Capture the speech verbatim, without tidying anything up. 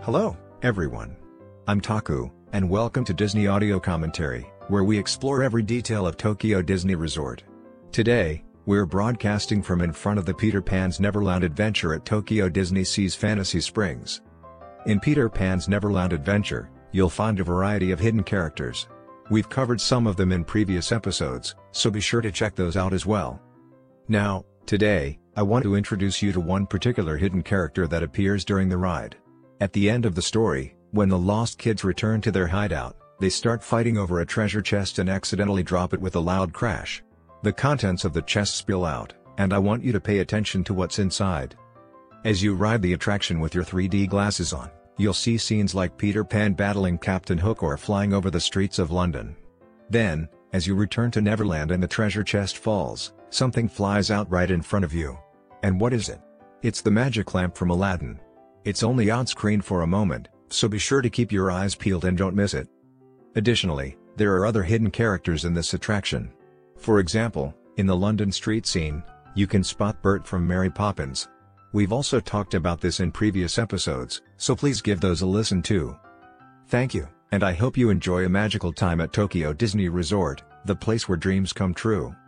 Hello, everyone. I'm Taku, and welcome to Disney Audio Commentary, where we explore every detail of Tokyo Disney Resort. Today, we're broadcasting from in front of the Peter Pan's Neverland Adventure at Tokyo Disney Sea's Fantasy Springs. In Peter Pan's Neverland Adventure, you'll find a variety of hidden characters. We've covered some of them in previous episodes, so be sure to check those out as well. Now, today, I want to introduce you to one particular hidden character that appears during the ride. At the end of the story, when the lost kids return to their hideout, they start fighting over a treasure chest and accidentally drop it with a loud crash. The contents of the chest spill out, and I want you to pay attention to what's inside. As you ride the attraction with your three D glasses on, you'll see scenes like Peter Pan battling Captain Hook or flying over the streets of London. Then, as you return to Neverland and the treasure chest falls, something flies out right in front of you. And what is it? It's the magic lamp from Aladdin. It's only on screen for a moment, so be sure to keep your eyes peeled and don't miss it. Additionally, there are other hidden characters in this attraction. For example, in the London street scene, you can spot Bert from Mary Poppins. We've also talked about this in previous episodes, so please give those a listen too. Thank you, and I hope you enjoy a magical time at Tokyo Disney Resort, the place where dreams come true.